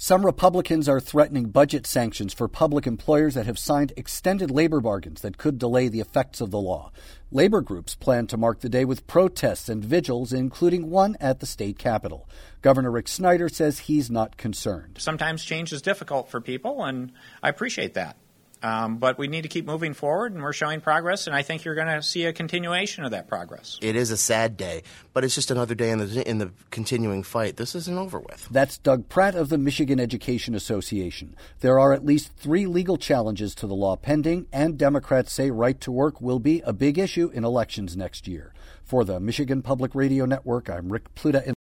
Some Republicans are threatening budget sanctions for public employers that have signed extended labor bargains that could delay the effects of the law. Labor groups plan to mark the day with protests and vigils, including one at the state capitol. Governor Rick Snyder says he's not concerned. Sometimes change is difficult for people, and I appreciate that. But we need to keep moving forward, and we're showing progress, and I think you're going to see a continuation of that progress. It is a sad day, but it's just another day in the continuing fight. This isn't over with. That's Doug Pratt of the Michigan Education Association. There are at least 3 legal challenges to the law pending, and Democrats say right to work will be a big issue in elections next year. For the Michigan Public Radio Network, I'm Rick Pluta.